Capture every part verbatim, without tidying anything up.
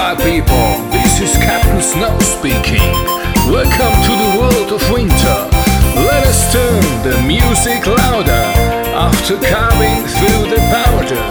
Hi people, this is Captain Snow speaking. Welcome to the world of winter. Let us turn the music louder after carving through the powder.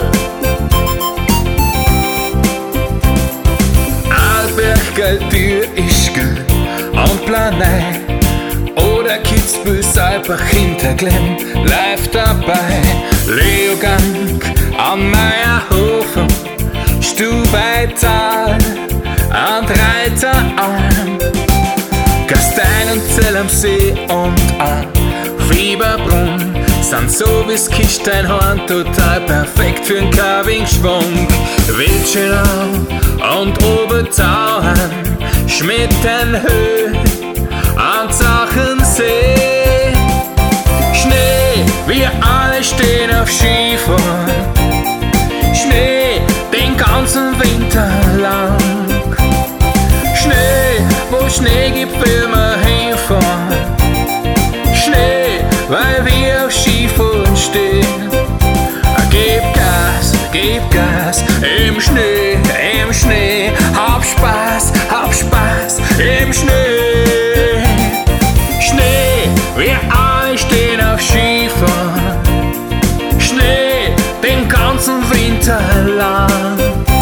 Albergaldir ist gel am Planet. Oder Kitzbühel, einfach hinterklemmt, live dabei. Leogang an Meierhofen, Stubaital an Reiteralm, Gastein am See und an Fieberbrunn sind so wie's Kichteinhorn total perfekt für'n Carving-Schwung. Wildschönau und Obertauern, Schmittenhöhe an Zachensee. Schnee, wir alle stehen auf Skifahren. Schnee, den ganzen Winter lang. Schnee, wo Schnee gibt, will man hinfahren. Schnee, weil wir auf Skifahren stehen. Gib Gas, gib Gas im Schnee, im Schnee. Hab Spaß, hab Spaß im Schnee. Schnee, wir alle stehen auf Skifahren. Schnee, den ganzen Winter lang.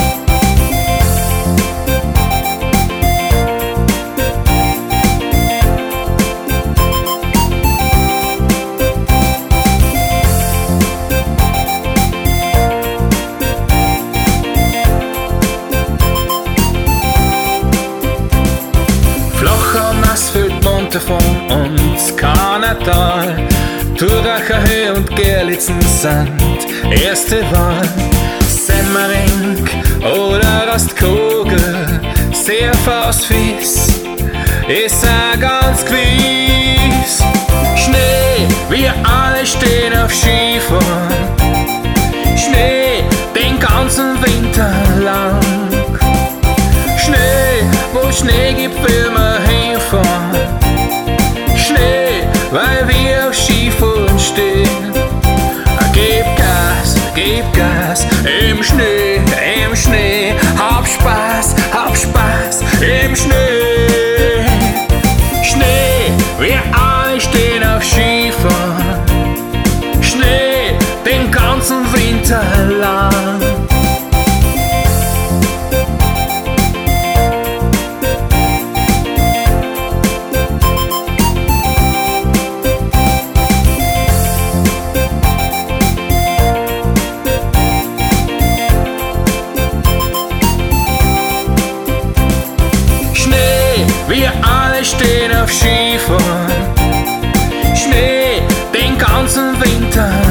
Flacher Nassfeld, Montafon und Kanatal, Thuracher Höhe und Gerlitzen sind erste Wahl. Semmering oder Rastkogel, Seerfaustfies ist auch ganz gewiss. Schnee, wir alle stehen auf Skifahren. Schnee, den ganzen Winter lang. Schnee, wo Schnee gibt, will man hinfahren. Schnee, weil wir auf Skifahren stehen. Gib Gas, gib Gas im Schnee, im Schnee. Hab Spaß, hab Spaß im Schnee. Schnee, wir alle stehen auf Skifahren. Schnee, den ganzen Winter lang. Wir alle stehen auf Skifahren. Schnee, den ganzen Winter